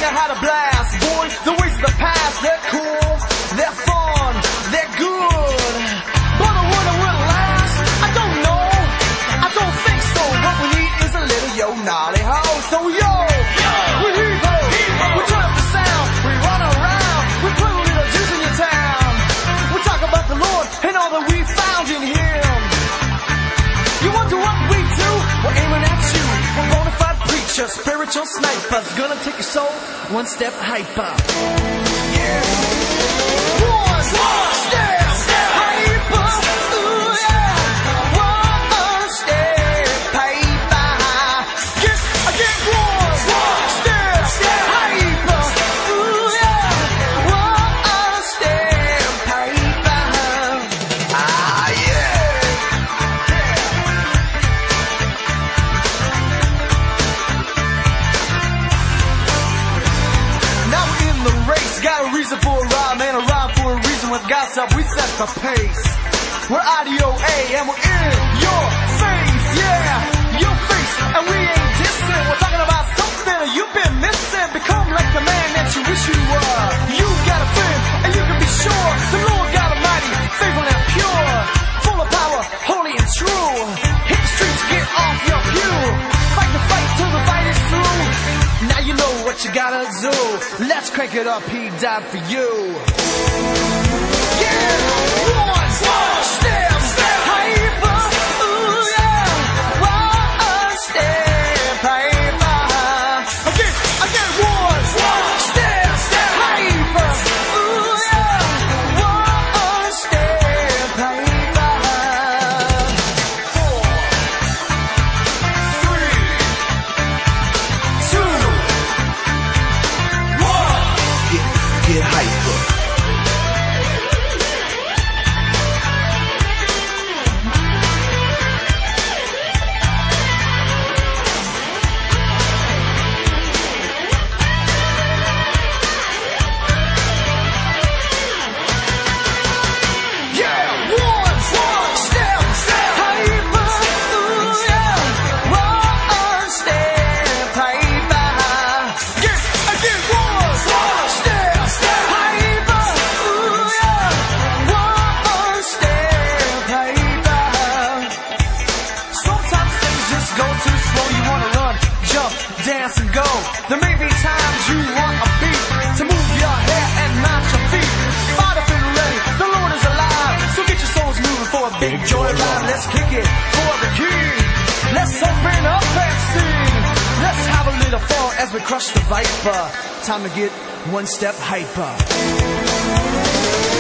know how to blast. Boy, the ways of the past, they're cool, they're fun, they're good. But the one that will last, I don't know, I don't think so. What we need is a little yo gnarly ho. So yo, we heave-ho, we turn up the sound, we run around, we put a little juice in your town. We talk about the Lord and all that we found in Him. You wonder what we do? We're aiming at you. We're bona fide preachers, spiritual snipers, gonna take your soul one step hyper. Yeah. One step hyper. Ooh yeah. One step hyper. Yes, again. One step hyper. Ooh yeah. One step hyper. Ah yeah. Now we're in the race, got a reason for a rhyme and a rhyme for a reason. With gossip, we set the pace. We're IDOA and we're in your face, yeah, your face. And we ain't distant, we're talking about something that you've been missing. Become like the man that you wish you were. You got a friend, and you can be sure the Lord God Almighty, faithful and pure, full of power, holy and true. Hit the streets, get off your pew. Fight the fight till the fight is through. Now you know what you gotta do. Let's crank it up, He died for you. Yeah, one step hyper. Ooh yeah, one step hyper. Again, one step hyper. Ooh yeah, one step hyper. 4, 3, 2, 1. Get hyper. Dance and go. There may be times you want a beat to move your hair and mount your feet. Fired up and ready, the Lord is alive. So get your souls moving for a big joyride. Let's kick it for the king. Let's open up and sing. Let's have a little fun as we crush the viper. Time to get one step hyper.